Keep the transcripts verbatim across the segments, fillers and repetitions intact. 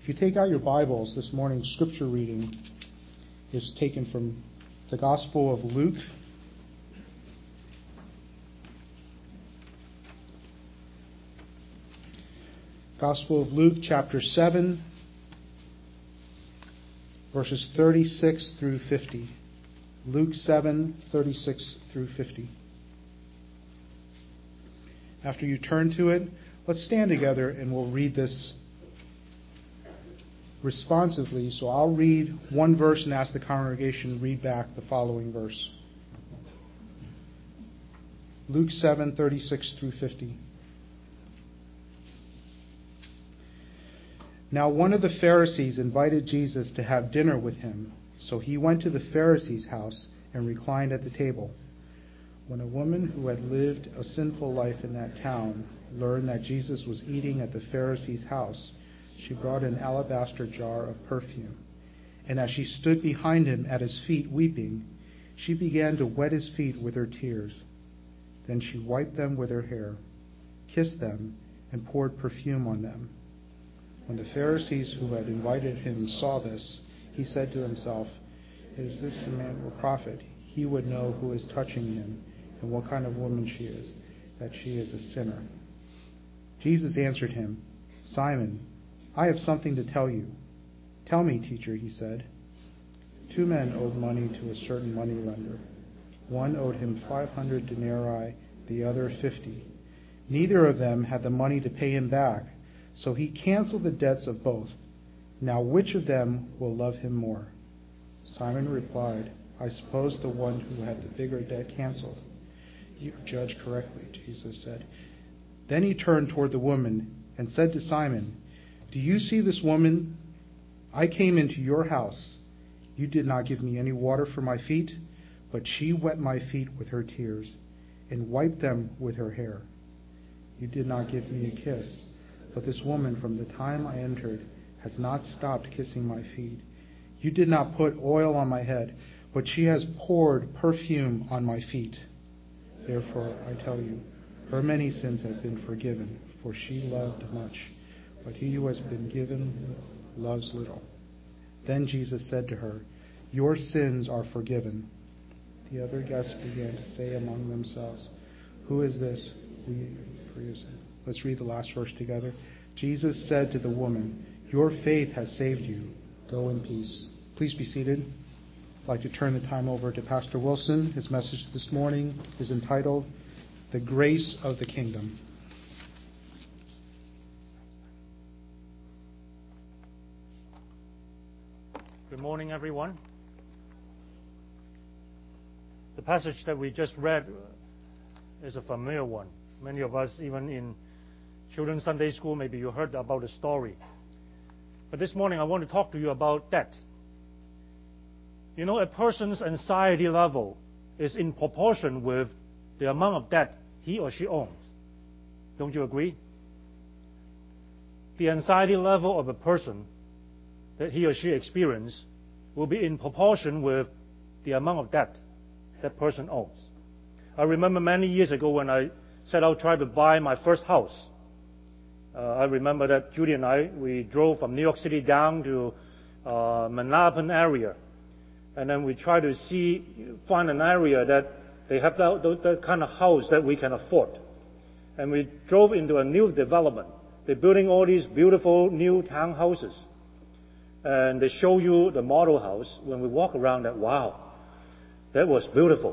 you take out your Bibles, this morning's scripture reading is taken from the Gospel of Luke. Gospel of Luke, chapter seven, verses thirty-six through fifty. Luke seven, thirty-six through fifty. After you turn to it, let's stand together and we'll read this responsively. So I'll read one verse and ask the congregation to read back the following verse. Luke seven, thirty-six through fifty. Now one of the Pharisees invited Jesus to have dinner with him. So he went to the Pharisee's house and reclined at the table. When a woman who had lived a sinful life in that town learned that Jesus was eating at the Pharisee's house, she brought an alabaster jar of perfume. And as she stood behind him at his feet weeping, she began to wet his feet with her tears. Then she wiped them with her hair, kissed them, and poured perfume on them. When the Pharisees who had invited him saw this, he said to himself, "Is this a man or prophet? He would know who is touching him and what kind of woman she is, that she is a sinner." Jesus answered him, "Simon, I have something to tell you." "Tell me, teacher," he said. Two men owed money to a certain moneylender. One owed him five hundred denarii, the other fifty. Neither of them had the money to pay him back, so he canceled the debts of both. Now which of them will love him more? Simon replied, "I suppose the one who had the bigger debt canceled." "You judge correctly," Jesus said. Then he turned toward the woman and said to Simon, "Do you see this woman? I came into your house. You did not give me any water for my feet, but she wet my feet with her tears and wiped them with her hair. You did not give me a kiss, but this woman from the time I entered has not stopped kissing my feet. You did not put oil on my head, but she has poured perfume on my feet. Therefore, I tell you, her many sins have been forgiven, for she loved much. But he who has been given loves little." Then Jesus said to her, "Your sins are forgiven." The other guests began to say among themselves, "Who is this? We for his sin." Let's read the last verse together. Jesus said to the woman, "Your faith has saved you. Go in peace." Please be seated. I'd like to turn the time over to Pastor Wilson. His message this morning is entitled, "The Grace of the Kingdom." Good morning, everyone. The passage that we just read is a familiar one. Many of us, even in Children's Sunday School, maybe you heard about the story. But this morning I want to talk to you about debt. You know, a person's anxiety level is in proportion with the amount of debt he or she owns. Don't you agree? The anxiety level of a person that he or she experiences will be in proportion with the amount of debt that person owns. I remember many years ago when I set out trying to buy my first house. Uh, I remember that Judy and I, we drove from New York City down to uh, Manalapan area. And then we tried to see, find an area that they have that, that kind of house that we can afford. And we drove into a new development. They're building all these beautiful new townhouses. And they show you the model house. When we walk around that, wow, that was beautiful.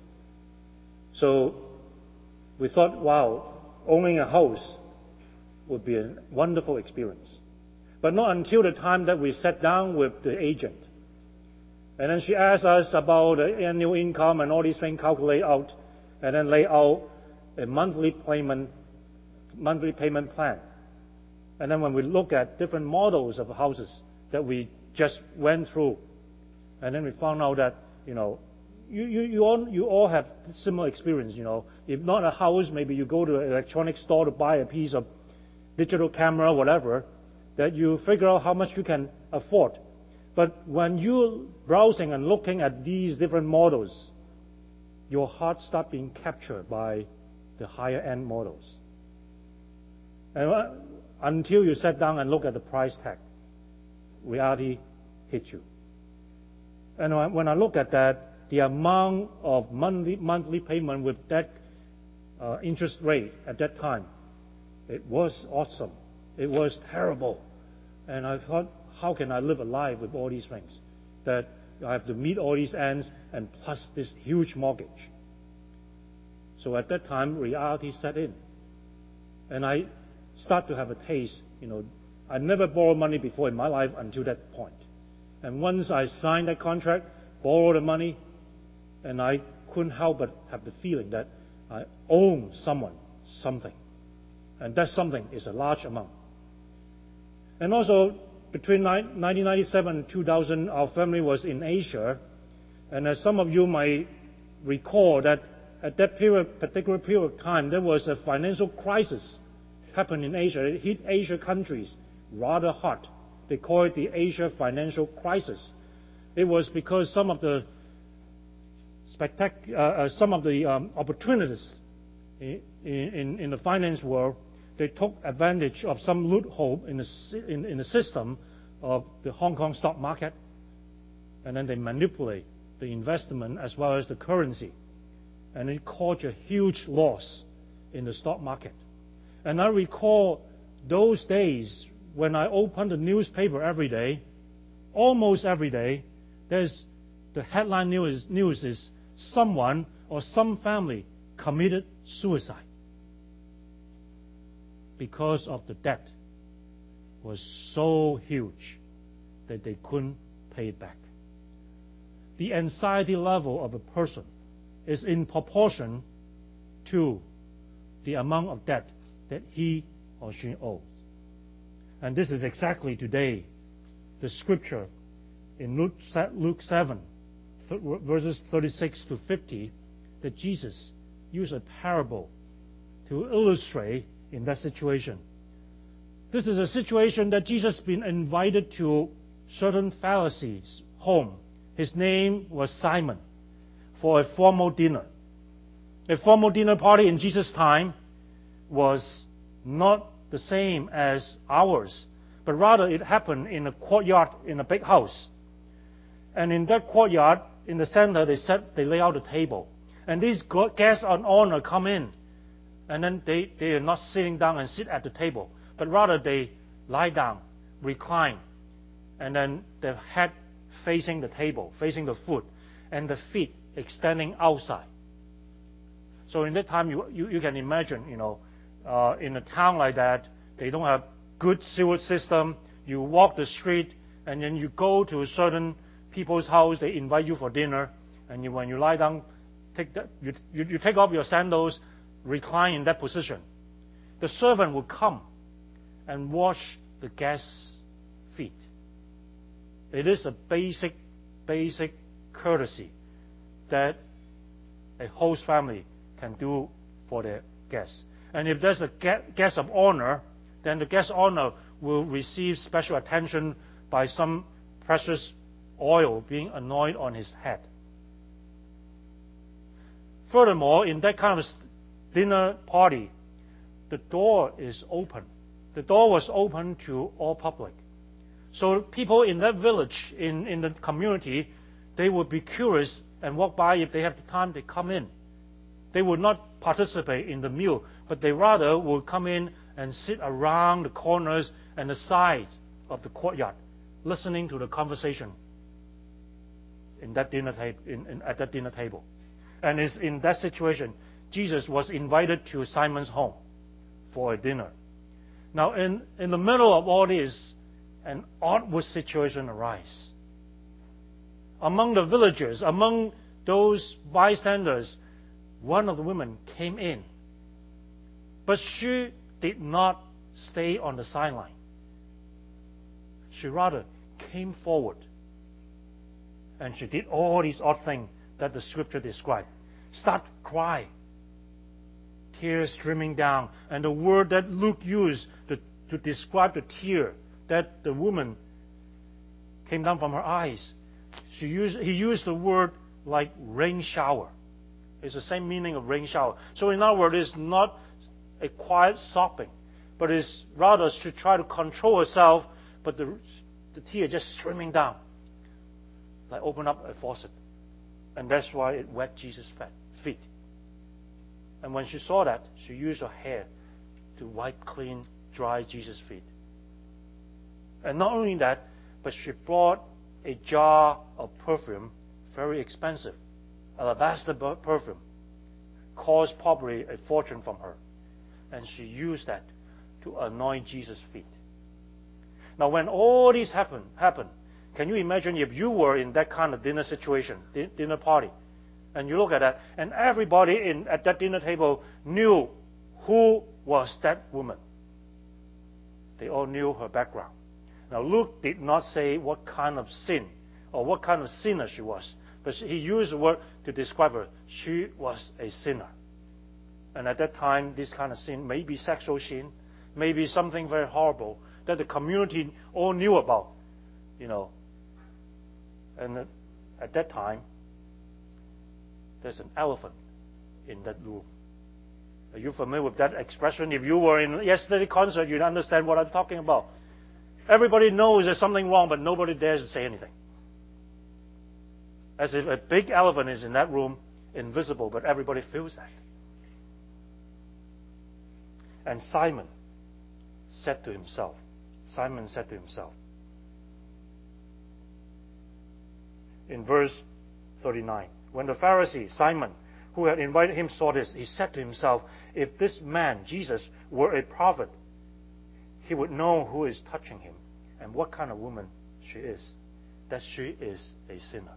So we thought, wow, owning a house would be a wonderful experience. But not until the time that we sat down with the agent. And then she asked us about the annual income and all these things, calculate out, and then lay out a monthly payment, monthly payment plan. And then when we look at different models of houses that we just went through, and then we found out that, you know, you, you, you, all, you all have similar experience, you know. If not a house, maybe you go to an electronics store to buy a piece of digital camera, whatever, that you figure out how much you can afford. But when you're browsing and looking at these different models, your heart starts being captured by the higher end models. And until you sit down and look at the price tag. reality hits you. And when I look at that, the amount of monthly, monthly payment with that uh, interest rate at that time, it was awesome. It was terrible. And I thought, how can I live a life with all these things? That I have to meet all these ends and plus this huge mortgage. So at that time, reality set in. And I start to have a taste, you know, I never borrowed money before in my life until that point. And once I signed that contract, borrowed the money, and I couldn't help but have the feeling that I owe someone something. And that something is a large amount. And also, between nineteen ninety-seven and two thousand, our family was in Asia. And as some of you might recall, that at that period, particular period of time, there was a financial crisis happened in Asia. It hit Asia countries rather hard. They call it the Asia financial crisis. It was because some of the spectac- uh, uh, some of the um, opportunities in, in, in the finance world, they took advantage of some loophole in the, in, in the system of the Hong Kong stock market, and then they manipulate the investment as well as the currency, and it caused a huge loss in the stock market. And I recall those days when I opened the newspaper every day, almost every day, there's the headline news, news is someone or some family committed suicide because of the debt was so huge that they couldn't pay it back. The anxiety level of a person is in proportion to the amount of debt that he or she owes. And this is exactly today the scripture in Luke, Luke seven, verses thirty-six to fifty, that Jesus used a parable to illustrate in that situation. This is a situation that Jesus has been invited to certain Pharisees' home. His name was Simon, for a formal dinner. A formal dinner party in Jesus' time was not the same as ours, but rather it happened in a courtyard in a big house. And in that courtyard, in the center, they set, they lay out a table. And these guests of honor come in, and then they, they are not sitting down and sit at the table, but rather they lie down, recline, and then their head facing the table, facing the food, and the feet extending outside. So in that time, you, you, you can imagine, you know, uh, in a town like that, they don't have good sewage system. You walk the street, and then you go to a certain people's house, they invite you for dinner, and you, when you lie down, take that, you, you, you take off your sandals, recline in that position. The servant will come and wash the guest's feet. It is a basic, basic courtesy that a host family can do for their guests. And if there's a guest of honor, then the guest of honor will receive special attention by some precious oil being anointed on his head. Furthermore, in that kind of dinner party, the door is open. The door was open to all public. So people in that village, in, in the community, they would be curious and walk by. If they have the time, they come in. They would not participate in the meal, but they rather would come in and sit around the corners and the sides of the courtyard, listening to the conversation in that dinner tab- in, in, at that dinner table. And it's in that situation, Jesus was invited to Simon's home for a dinner. Now, in, in the middle of all this, an awkward situation arises. Among the villagers, among those bystanders, one of the women came in. But she did not stay on the sideline. She rather came forward. And she did all these odd things that the scripture described. Start crying. Tears streaming down. And the word that Luke used to, to describe the tear that the woman came down from her eyes, she used, he used the word like rain shower. It's the same meaning of rain shower. So in other words, it's not a quiet sobbing, but it's rather to try to control herself, but the the tear just streaming down, like open up a faucet. And that's why it wet Jesus' feet. And when she saw that, she used her hair to wipe clean, dry Jesus' feet. And not only that, but she brought a jar of perfume, very expensive, alabaster perfume, cost probably a fortune from her. And she used that to anoint Jesus' feet. Now, when all this happened, happened, can you imagine if you were in that kind of dinner situation, dinner party, and you look at that, and everybody in, at that dinner table knew who was that woman. They all knew her background. Now, Luke did not say what kind of sin or what kind of sinner she was, but he used the word to describe her. She was a sinner. And at that time, this kind of sin may be sexual sin, maybe something very horrible that the community all knew about, you know. And at that time, there's an elephant in that room. Are you familiar with that expression? If you were in yesterday's concert, you'd understand what I'm talking about. Everybody knows there's something wrong, but nobody dares to say anything. As if a big elephant is in that room, invisible, but everybody feels that. And Simon said to himself, Simon said to himself, in verse thirty-nine, when the Pharisee, Simon, who had invited him, saw this, he said to himself, if this man, Jesus, were a prophet, he would know who is touching him and what kind of woman she is, that she is a sinner.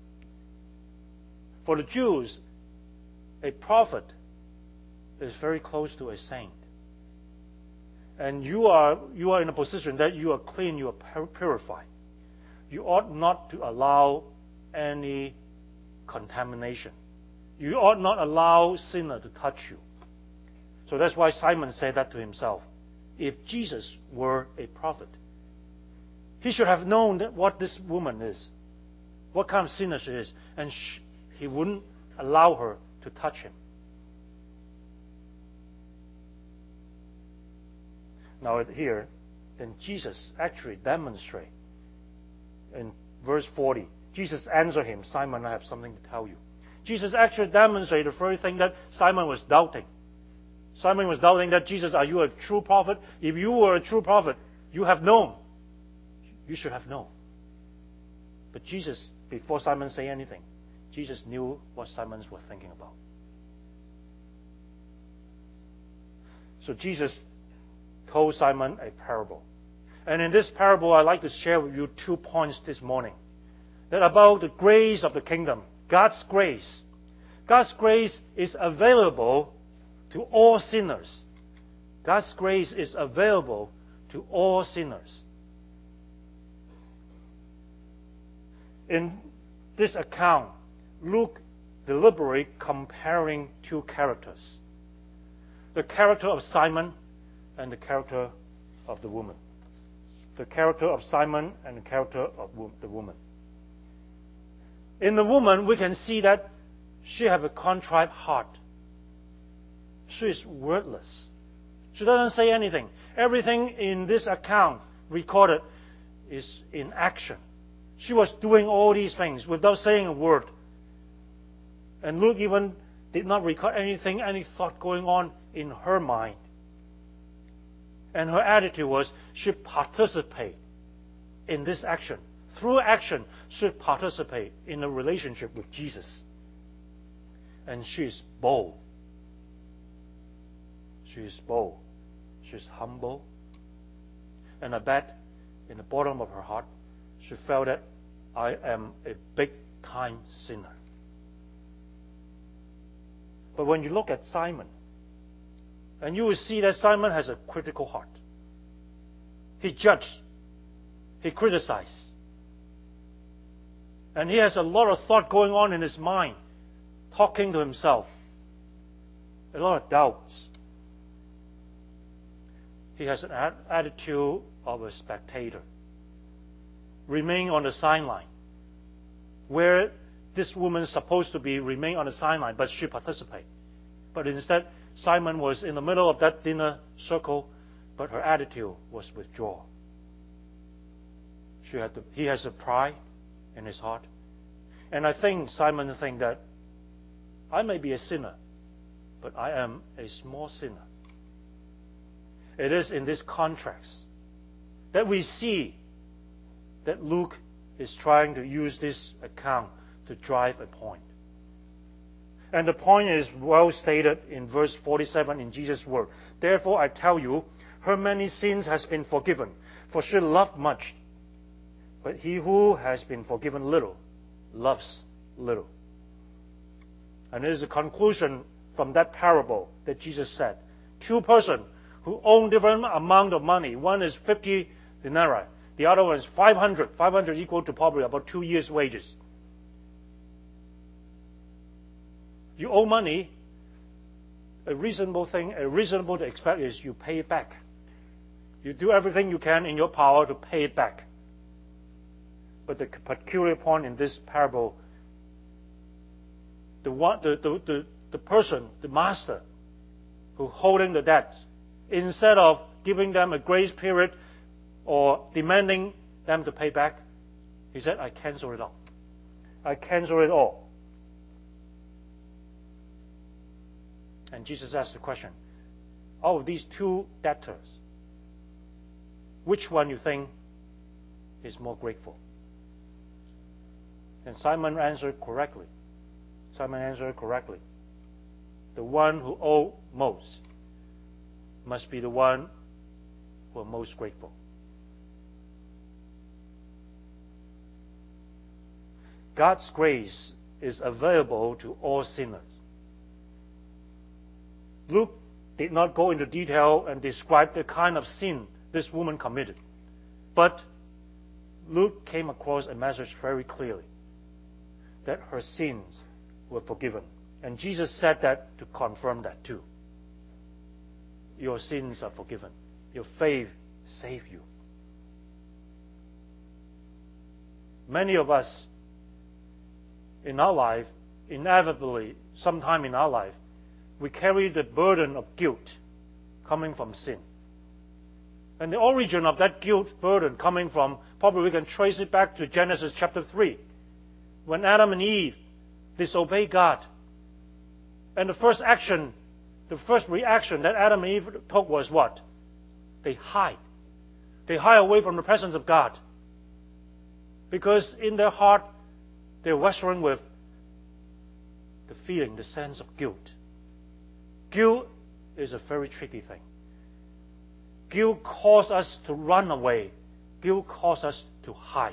For the Jews, a prophet is very close to a saint. And you are, you are in a position that you are clean, you are purified. You ought not to allow any contamination. You ought not allow sinner to touch you. So that's why Simon said that to himself. If Jesus were a prophet, he should have known that what this woman is, what kind of sinner she is, and sh- he wouldn't allow her to touch him. Now here, then Jesus actually demonstrates. In verse forty, Jesus answered him, Simon, I have something to tell you. Jesus actually demonstrated the very thing that Simon was doubting. Simon was doubting that, Jesus, are you a true prophet? If you were a true prophet, you have known. You should have known. But Jesus, before Simon said anything, Jesus knew what Simon was thinking about. So Jesus told Simon a parable. And in this parable, I'd like to share with you two points this morning. That about the grace of the kingdom, God's grace. God's grace is available to all sinners. God's grace is available to all sinners. In this account, Luke deliberately comparing two characters. The character of Simon and the character of the woman. The character of Simon and the character of the woman. In the woman, we can see that she has a contrite heart. She is wordless. She doesn't say anything. Everything in this account recorded is in action. She was doing all these things without saying a word. And Luke even did not record anything, any thought going on in her mind. And her attitude was, she participate in this action. Through action, she participate in a relationship with Jesus. And she is bold. She is bold. She is humble. And I bet in the bottom of her heart, she felt that I am a big-time sinner. But when you look at Simon, and you will see that Simon has a critical heart. He judged. He criticized. And he has a lot of thought going on in his mind, talking to himself. A lot of doubts. He has an attitude of a spectator. Remain on the sideline. Where this woman is supposed to be remain on the sideline, but she participate. But instead, Simon was in the middle of that dinner circle, but her attitude was withdraw. she had to, he has a pride in his heart. And I think Simon thinks that I may be a sinner, but I am a small sinner. It is in this contrast that we see that Luke is trying to use this account to drive a point. And the point is well stated in verse forty-seven in Jesus' word. Therefore I tell you, her many sins has been forgiven, for she loved much. But he who has been forgiven little, loves little. And it is a conclusion from that parable that Jesus said. Two persons who own different amount of money. One is fifty denarii. The other one is five hundred. five hundred equal to probably about two years' wages. You owe money, a reasonable thing, a reasonable to expect is you pay it back. You do everything you can in your power to pay it back. But the peculiar point in this parable, the, one, the, the, the, the person, the master, who holding the debt, instead of giving them a grace period or demanding them to pay back, he said, I cancel it all. I cancel it all. And Jesus asked the question, out of these two debtors, which one you think is more grateful? And Simon answered correctly. Simon answered correctly. The one who owed most must be the one who are most grateful. God's grace is available to all sinners. Luke did not go into detail and describe the kind of sin this woman committed. But Luke came across a message very clearly, that her sins were forgiven. And Jesus said that to confirm that too. Your sins are forgiven. Your faith saved you. Many of us in our life, inevitably, sometime in our life, we carry the burden of guilt coming from sin. And the origin of that guilt burden coming from, probably we can trace it back to Genesis chapter three, when Adam and Eve disobeyed God. And the first action, the first reaction that Adam and Eve took was what? They hide. They hide away from the presence of God. Because in their heart, they're wrestling with the feeling, the sense of guilt. Guilt is a very tricky thing. Guilt causes us to run away. Guilt causes us to hide.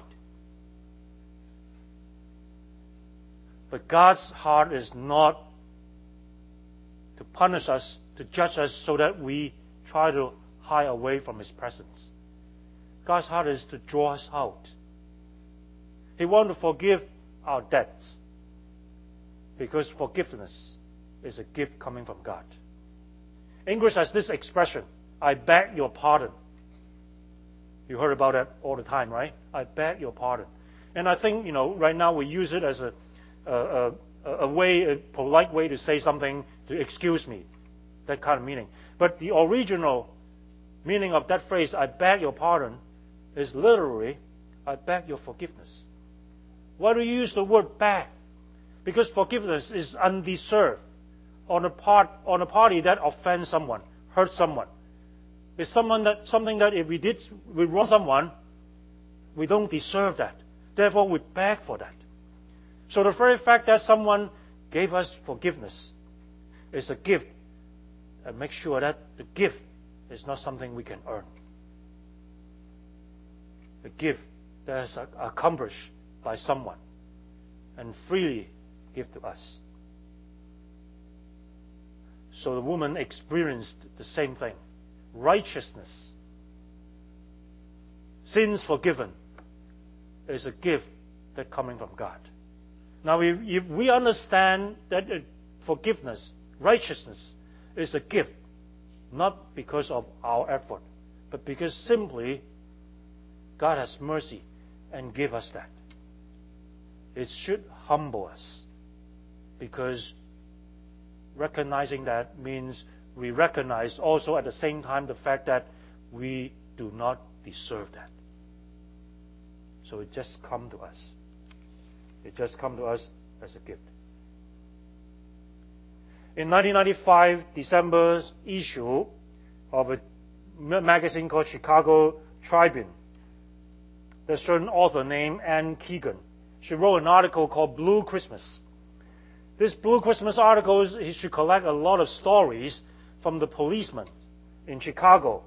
But God's heart is not to punish us, to judge us so that we try to hide away from His presence. God's heart is to draw us out. He wants to forgive our debts, because forgiveness is a gift coming from God. English has this expression, I beg your pardon. You heard about that all the time, right? I beg your pardon. And I think, you know, right now we use it as a, a, a, a way, a polite way to say something, to excuse me, that kind of meaning. But the original meaning of that phrase, I beg your pardon, is literally, I beg your forgiveness. Why do you use the word beg? Because forgiveness is undeserved on a part on a party that offends someone, hurts someone. It's someone that something that if we did we wrong someone, we don't deserve that. Therefore, we beg for that. So the very fact that someone gave us forgiveness is a gift, and make sure that the gift is not something we can earn. A gift that is accomplished by someone and freely give to us. So the woman experienced the same thing. Righteousness, sins forgiven, is a gift that coming from God. Now, if we understand that forgiveness, righteousness, is a gift, not because of our effort, but because simply God has mercy and give us that. It should humble us, because recognizing that means we recognize also at the same time the fact that we do not deserve that. So it just come to us. It just come to us as a gift. In nineteen ninety-five, December's issue of a magazine called Chicago Tribune, there's a certain author named Anne Keegan. She wrote an article called Blue Christmas. This Blue Christmas article is he should collect a lot of stories from the policemen in Chicago.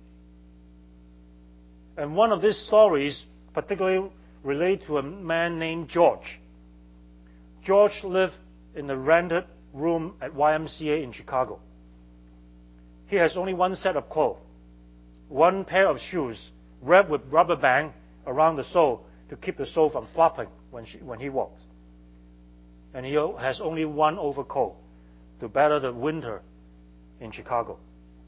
And one of these stories particularly relate to a man named George. George lived in a rented room at Y M C A in Chicago. He has only one set of clothes, one pair of shoes wrapped with rubber band around the sole to keep the sole from flopping when, she, when he walks. And he has only one overcoat to better the winter in Chicago.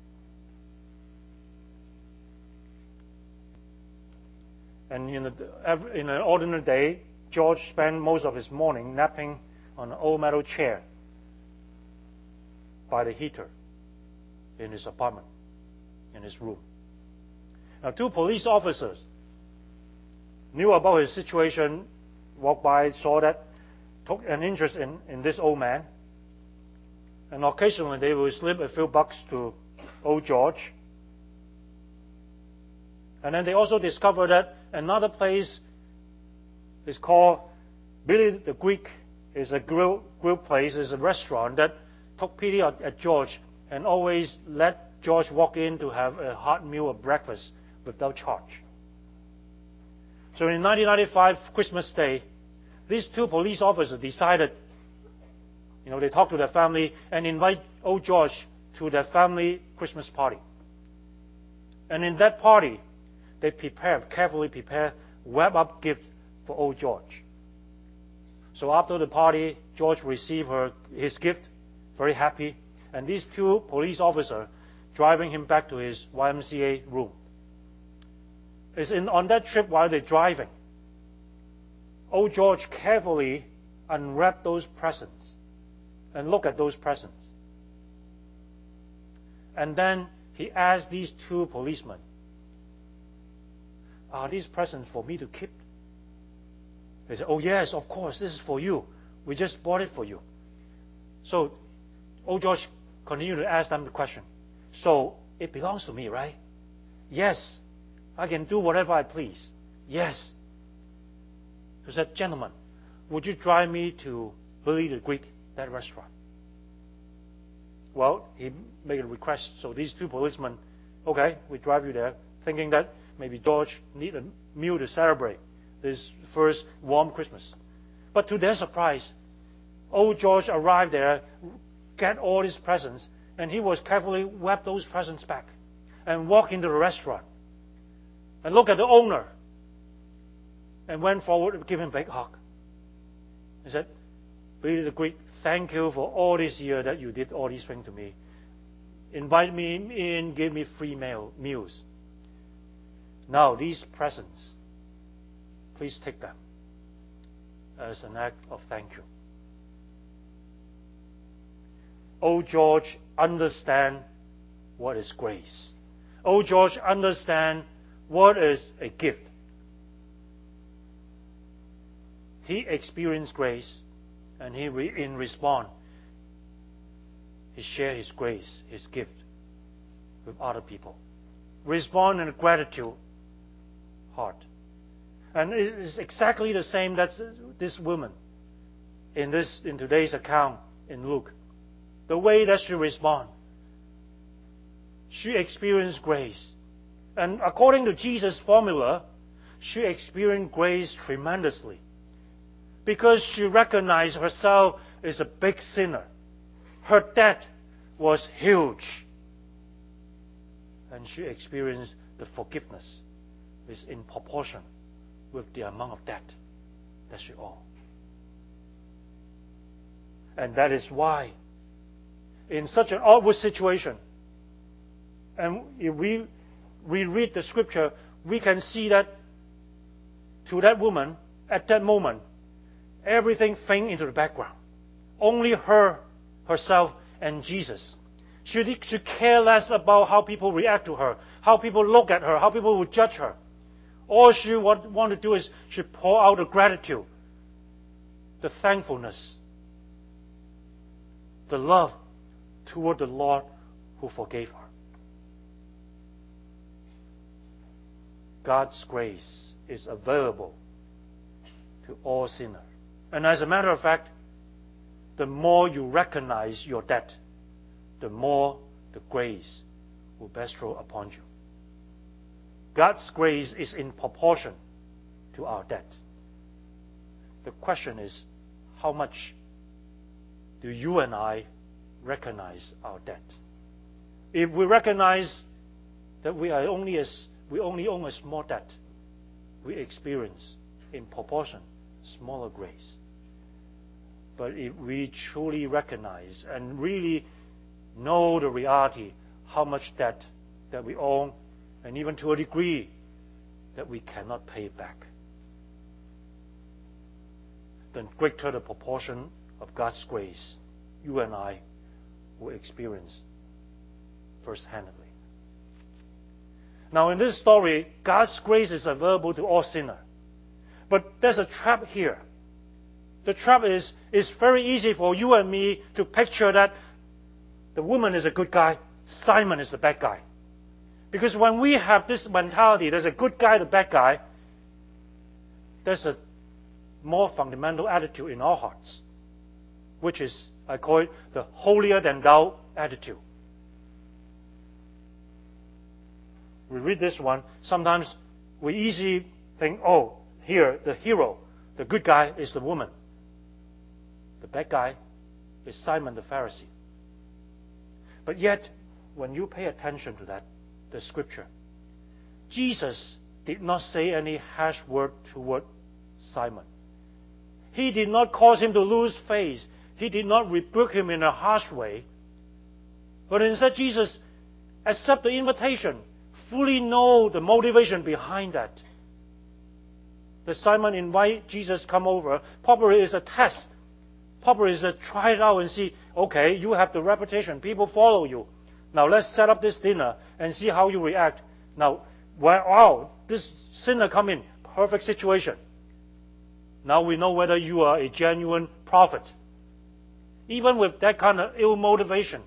And in, a, in an ordinary day, George spent most of his morning napping on an old metal chair by the heater in his apartment, in his room. Now, two police officers knew about his situation, walked by, saw that, took an interest in, in this old man, and occasionally they will slip a few bucks to old George. And then they also discovered that another place is called Billy the Greek. Is a grill, grill place, is a restaurant that took pity at, at George and always let George walk in to have a hot meal or breakfast without charge. So in nineteen ninety-five, Christmas Day, these two police officers decided, you know, they talked to their family and invite old George to their family Christmas party. And in that party, they prepare, carefully prepare, wrap up gifts for old George. So after the party, George received her, his gift, very happy, and these two police officers driving him back to his Y M C A room. It's in, on that trip while they're driving, old George carefully unwrapped those presents and looked at those presents. And then he asked these two policemen, "Are these presents for me to keep?" They said, "Oh yes, of course, this is for you. We just bought it for you." So old George continued to ask them the question, "So it belongs to me, right?" "Yes, I can do whatever I please." "Yes." He said, "Gentlemen, would you drive me to Billy the Greek, that restaurant?" Well, he made a request, so these two policemen, "Okay, we drive you there," thinking that maybe George need a meal to celebrate this first warm Christmas. But to their surprise, old George arrived there, get all his presents, and he was carefully wrap those presents back and walk into the restaurant and look at the owner and went forward and give him a big hug. He said, "Billy the Greek, thank you for all this year that you did all these things to me. Invite me in, give me free meal, meals. Now, these presents, please take them as an act of thank you." Old George understand what is grace. Old George understand what is a gift. He experienced grace, and he, in response, he shared his grace, his gift, with other people. Respond in a gratitude heart. And it is exactly the same that this woman in this in today's account in Luke. The way that she responded. She experienced grace. And according to Jesus' formula, she experienced grace tremendously. Because she recognized herself as a big sinner. Her debt was huge. And she experienced the forgiveness is in proportion with the amount of debt that she owed. And that is why, in such an awkward situation, and if we, we read the scripture, we can see that to that woman, at that moment, everything faded into the background. Only her, herself, and Jesus. She should care less about how people react to her, how people look at her, how people will judge her. All she want, want to do is she pour out the gratitude, the thankfulness, the love toward the Lord who forgave her. God's grace is available to all sinners. And as a matter of fact, the more you recognize your debt, the more the grace will bestow upon you. God's grace is in proportion to our debt. The question is, how much do you and I recognize our debt? If we recognize that we are only as we only own a small debt, we experience in proportion smaller grace. But if we truly recognize and really know the reality, how much debt that we own, and even to a degree that we cannot pay back, then greater the proportion of God's grace you and I will experience first-handedly. Now, in this story, God's grace is available to all sinners. But there's a trap here. The trap is, it's very easy for you and me to picture that the woman is a good guy, Simon is the bad guy. Because when we have this mentality, there's a good guy, the bad guy, there's a more fundamental attitude in our hearts, which is, I call it, the holier-than-thou attitude. We read this one, sometimes we easily think, oh, here, the hero, the good guy is the woman. The bad guy is Simon the Pharisee. But yet, when you pay attention to that, the scripture, Jesus did not say any harsh word toward Simon. He did not cause him to lose face. He did not rebuke him in a harsh way. But instead, Jesus accepted the invitation, fully know the motivation behind that. That Simon invite Jesus come over probably is a test. Probably is a try it out and see, okay, you have the reputation, people follow you. Now let's set up this dinner and see how you react. Now, wow, this sinner come in, perfect situation. Now we know whether you are a genuine prophet. Even with that kind of ill motivation,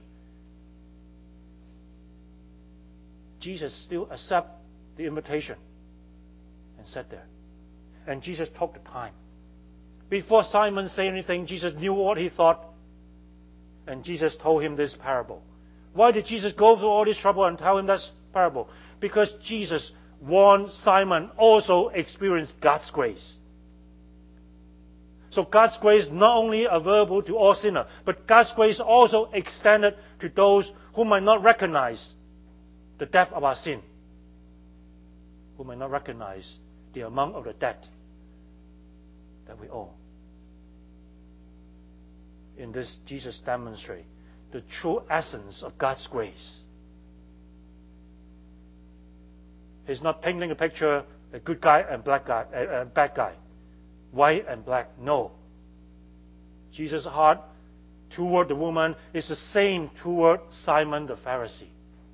Jesus still accept the invitation and sat there. And Jesus took the time. Before Simon said anything, Jesus knew what he thought. And Jesus told him this parable. Why did Jesus go through all this trouble and tell him this parable? Because Jesus warned Simon also experience God's grace. So God's grace not only available to all sinners, but God's grace also extended to those who might not recognize the depth of our sin, who might not recognize the amount of the debt that we owe. In this, Jesus demonstrates the true essence of God's grace. He's not painting a picture, a good guy and black guy, a, a bad guy, white and black. No. Jesus' heart toward the woman is the same toward Simon the Pharisee.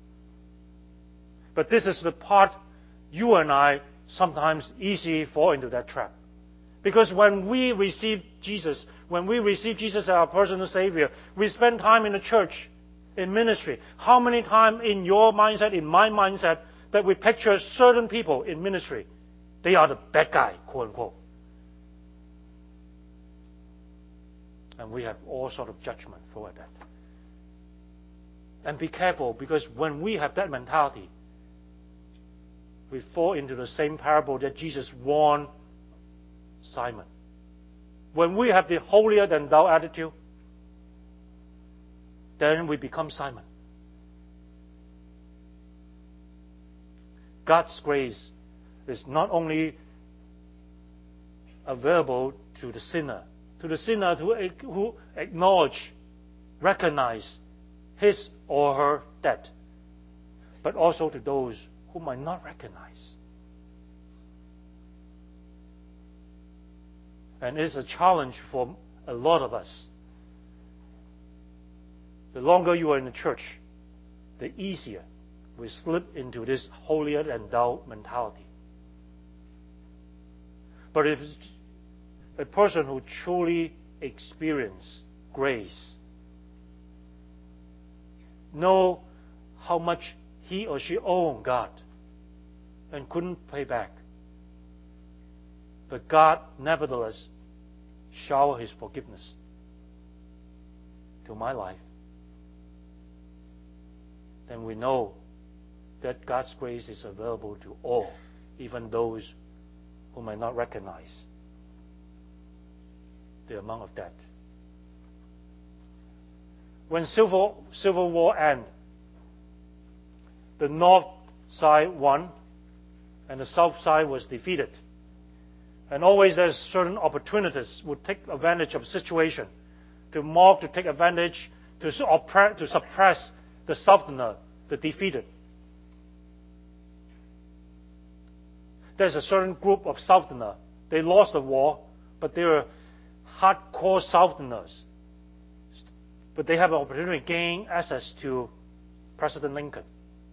But this is the part you and I sometimes easily fall into that trap. Because when we receive Jesus, when we receive Jesus as our personal Savior, we spend time in the church, in ministry. How many times in your mindset, in my mindset, that we picture certain people in ministry, they are the bad guy, quote unquote. And we have all sort of judgment for that. And be careful, because when we have that mentality, we fall into the same parable that Jesus warned Simon. When we have the holier-than-thou attitude, then we become Simon. God's grace is not only available to the sinner, to the sinner who, who acknowledge, recognize his or her debt, but also to those who might not recognize. And it's a challenge for a lot of us. The longer you are in the church, the easier we slip into this holier-than-thou mentality. But if a person who truly experiences grace, know how much he or she owed God and couldn't pay back, but God nevertheless showered His forgiveness to my life, then we know that God's grace is available to all, even those who may not recognize the amount of debt. When Civil, Civil War ended, the North side won and the South side was defeated. And always there's certain opportunities would take advantage of the situation to mock, to take advantage, to, oppre- to suppress the Southerner, the defeated. There's a certain group of Southerner. They lost the war, but they were hardcore Southerners. But they have an opportunity to gain access to President Lincoln.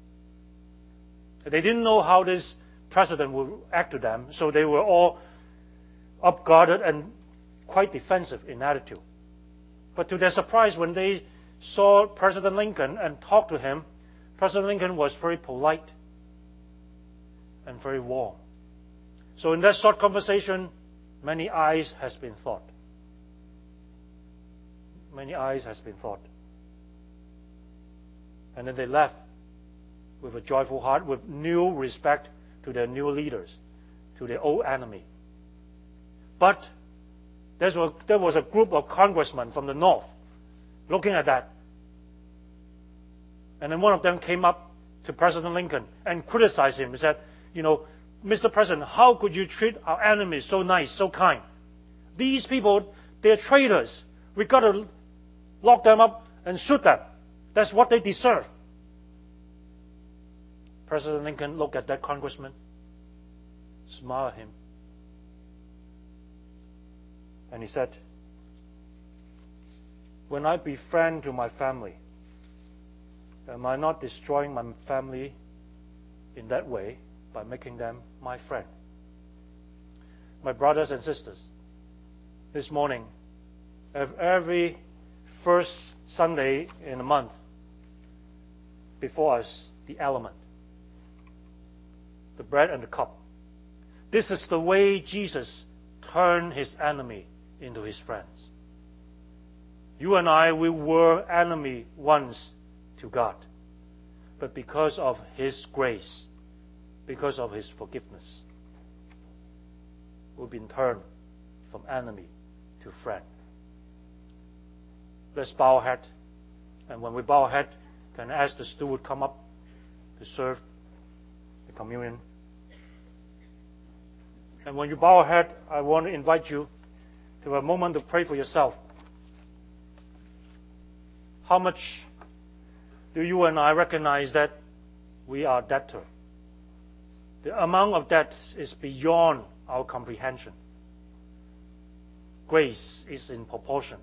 They didn't know how this president would act to them, so they were all upguarded and quite defensive in attitude. But to their surprise, when they saw President Lincoln and talked to him, President Lincoln was very polite and very warm. So in that short conversation, many eyes has been thought. Many eyes has been thought. And then they left with a joyful heart, with new respect to their new leaders, to their old enemy. But there was, there was a group of congressmen from the North looking at that. And then one of them came up to President Lincoln and criticized him. He said, you know, Mister President, how could you treat our enemies so nice, so kind? These people, they're traitors. We've got to lock them up and shoot them. That's what they deserve. President Lincoln looked at that congressman, smiled at him, and he said, when I befriend to my family, am I not destroying my family in that way by making them my friend? My brothers and sisters, this morning, every first Sunday in a month, before us, the element, the bread and the cup. This is the way Jesus turned His enemy into His friends. You and I, we were enemy once to God. But because of His grace, because of His forgiveness, we've been turned from enemy to friend. Let's bow our head. And when we bow our head, can I ask the steward come up to serve the communion? And when you bow your head, I want to invite you to have a moment to pray for yourself. How much do you and I recognize that we are debtor? The amount of debt is beyond our comprehension. Grace is in proportion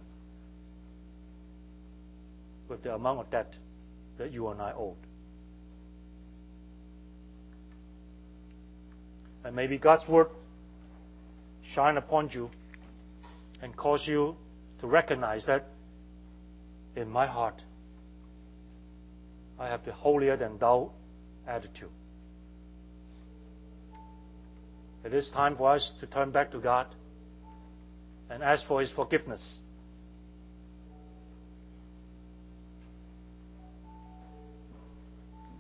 with the amount of debt that you and I owed. And maybe God's word shine upon you and cause you to recognize that in my heart I have the holier than thou attitude. It is time for us to turn back to God and ask for His forgiveness